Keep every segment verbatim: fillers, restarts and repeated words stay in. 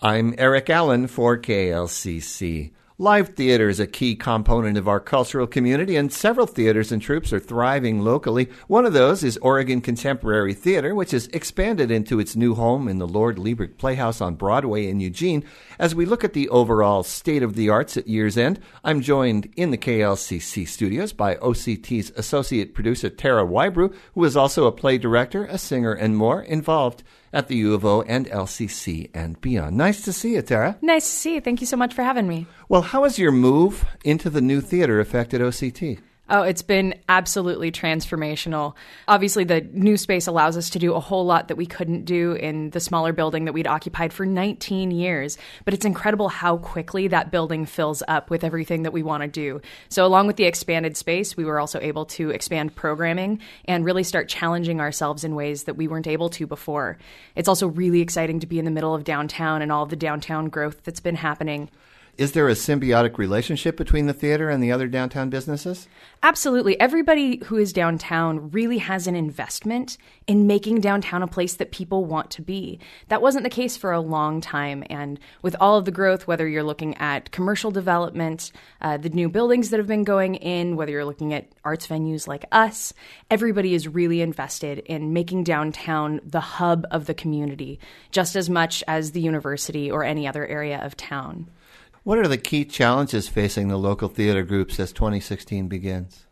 I'm Eric Allen for K L C C. Live theater is a key component of our cultural community, and several theaters and troupes are thriving locally. One of those is Oregon Contemporary Theater, which has expanded into its new home in the Lord Liebert Playhouse on Broadway in Eugene. As we look at the overall state of the arts at year's end, I'm joined in the K L C C studios by O C T's associate producer Tara Wybrew, who is also a play director, a singer, and more, involved at the U of O and L C C and beyond. Nice to see you, Tara. Nice to see you. Thank you so much for having me. Well, how has your move into the new theater affected O C T? Oh, it's been absolutely transformational. Obviously, the new space allows us to do a whole lot that we couldn't do in the smaller building that we'd occupied for nineteen years. But it's incredible how quickly that building fills up with everything that we want to do. So along with the expanded space, we were also able to expand programming and really start challenging ourselves in ways that we weren't able to before. It's also really exciting to be in the middle of downtown and all of the downtown growth that's been happening. Is there a symbiotic relationship between the theater and the other downtown businesses? Absolutely. Everybody who is downtown really has an investment in making downtown a place that people want to be. That wasn't the case for a long time. And with all of the growth, whether you're looking at commercial development, uh, the new buildings that have been going in, whether you're looking at arts venues like us, everybody is really invested in making downtown the hub of the community, just as much as the university or any other area of town. What are the key challenges facing the local theater groups as twenty sixteen begins?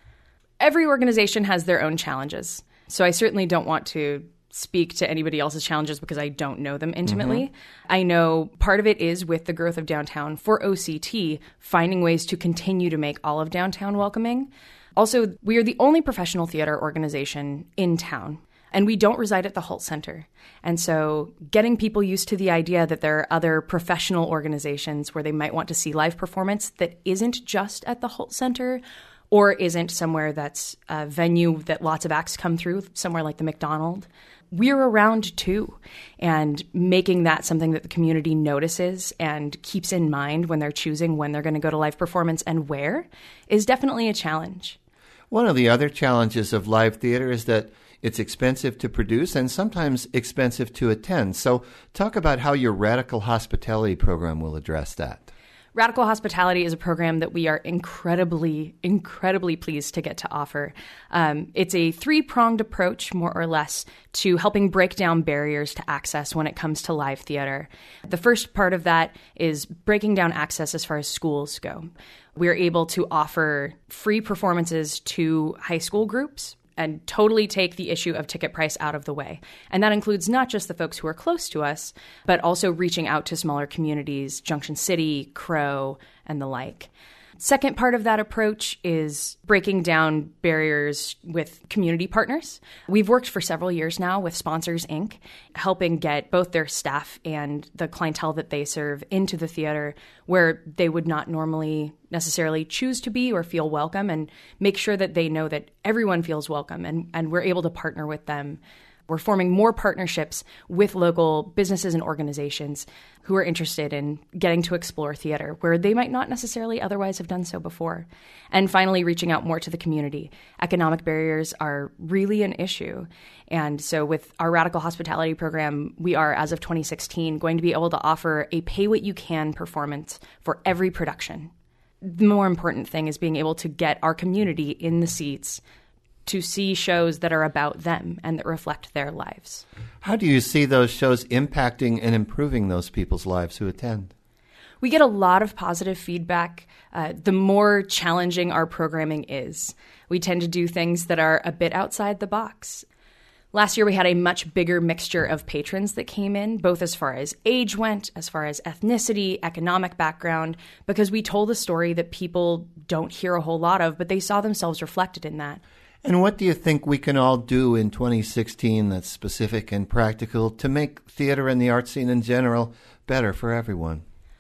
Every organization has their own challenges. So I certainly don't want to speak to anybody else's challenges because I don't know them intimately. Mm-hmm. I know part of it is with the growth of downtown for O C T, finding ways to continue to make all of downtown welcoming. Also, we are the only professional theater organization in town. And we don't reside at the Holt Center. And so getting people used to the idea that there are other professional organizations where they might want to see live performance that isn't just at the Holt Center or isn't somewhere that's a venue that lots of acts come through, somewhere like the McDonald. We're around too. And making that something that the community notices and keeps in mind when they're choosing when they're going to go to live performance and where is definitely a challenge. One of the other challenges of live theater is that it's expensive to produce and sometimes expensive to attend. So talk about how your Radical Hospitality program will address that. Radical Hospitality is a program that we are incredibly, incredibly pleased to get to offer. Um, it's a three-pronged approach, more or less, to helping break down barriers to access when it comes to live theater. The first part of that is breaking down access as far as schools go. We're able to offer free performances to high school groups and totally take the issue of ticket price out of the way. And that includes not just the folks who are close to us, but also reaching out to smaller communities, Junction City, Crow, and the like. Second part of that approach is breaking down barriers with community partners. We've worked for several years now with Sponsors, Incorporated, helping get both their staff and the clientele that they serve into the theater where they would not normally necessarily choose to be or feel welcome, and make sure that they know that everyone feels welcome and, and we're able to partner with them. We're forming more partnerships with local businesses and organizations who are interested in getting to explore theater where they might not necessarily otherwise have done so before. And finally, reaching out more to the community. Economic barriers are really an issue. And so with our Radical Hospitality program, we are, as of twenty sixteen, going to be able to offer a pay-what-you-can performance for every production. The more important thing is being able to get our community in the seats to see shows that are about them and that reflect their lives. How do you see those shows impacting and improving those people's lives who attend? We get a lot of positive feedback. Uh, the more challenging our programming is, we tend to do things that are a bit outside the box. Last year, we had a much bigger mixture of patrons that came in, both as far as age went, as far as ethnicity, economic background, because we told a story that people don't hear a whole lot of, but they saw themselves reflected in that. And what do you think we can all do in twenty sixteen that's specific and practical to make theater and the art scene in general better for everyone?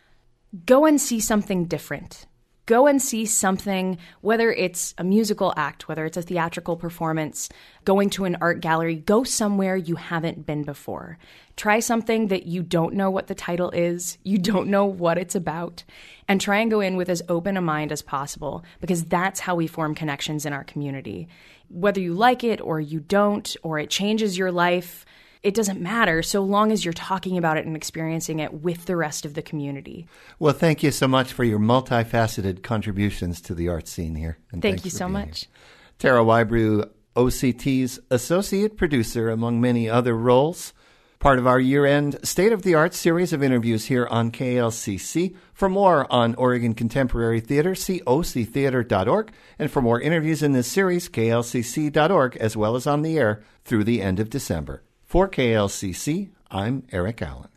Go and see something different. Go and see something, whether it's a musical act, whether it's a theatrical performance, going to an art gallery, go somewhere you haven't been before. Try something that you don't know what the title is, you don't know what it's about, and try and go in with as open a mind as possible, because that's how we form connections in our community. Whether you like it or you don't, or it changes your life, it doesn't matter so long as you're talking about it and experiencing it with the rest of the community. Well, thank you so much for your multifaceted contributions to the art scene here. And thank you so much. Here. Tara Wybrew, O C T's associate producer, among many other roles. Part of our year-end State of the Art series of interviews here on K L C C. For more on Oregon Contemporary Theater, see o c theater dot org. And for more interviews in this series, k l c c dot org, as well as on the air through the end of December. For K L C C, I'm Eric Allen.